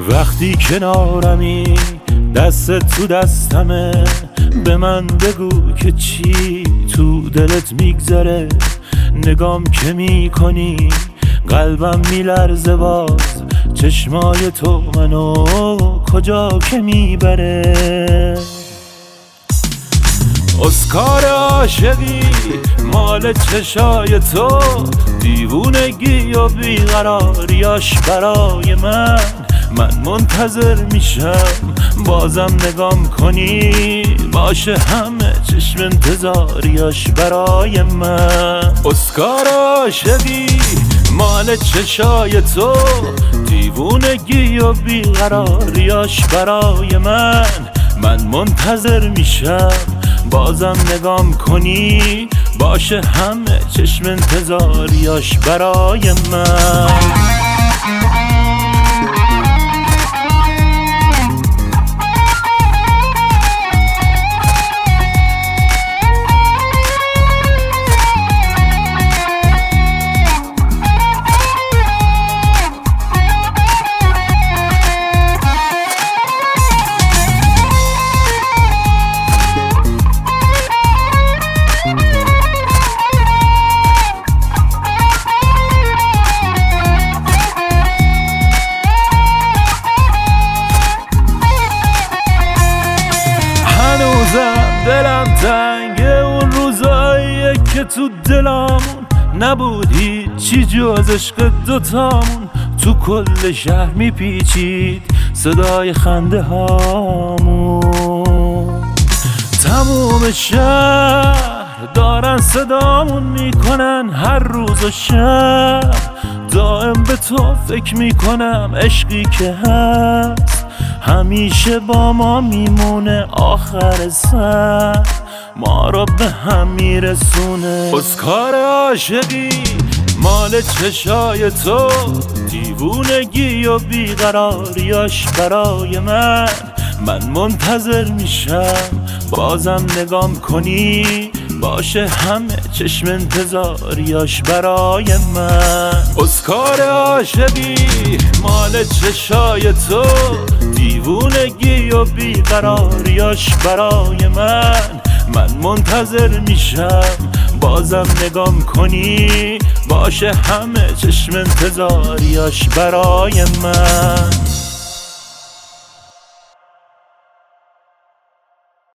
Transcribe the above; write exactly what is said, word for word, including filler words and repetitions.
وقتی کنارمی دست تو دستمه، به من بگو که چی تو دلت میگذره. نگام که میکنی قلبم میلرزه، باز چشمای تو منو کجا که میبره. اسکار عاشقی مال چشای تو، دیوونگی و بیقراریاش برای من. من منتظر میشم بازم نگام کنی، باشه همه چشم انتظاریاش برای من. اسکار عاشقی مال چشای تو، دیوونگی و بیقراریاش برای من. من منتظر میشم بازم نگام کنی، باشه همه چشم انتظاریاش برای من. دلم تنگه اون روزاییه که تو دلمون نبودی چی جز عشق دوتامون. تو کل شهر میپیچید صدای خنده هامون، تموم شهر دارن صدامون میکنن. هر روز و شب دائم به تو فکر میکنم، عشقی که هست همیشه با ما میمونه، آخر سر ما رو به هم میرسونه. اسکار عاشقی مال چشای تو، دیوونگی و بیقراریاش برای من. من منتظر میشم بازم نگام کنی، باشه همه چشم انتظاریاش برای من. اسکار عاشقی مال چشای تو، دیوونگی و بیقراریاش برای من. من منتظر میشم بازم نگام کنی، باشه همه چشم انتظاریاش برای من.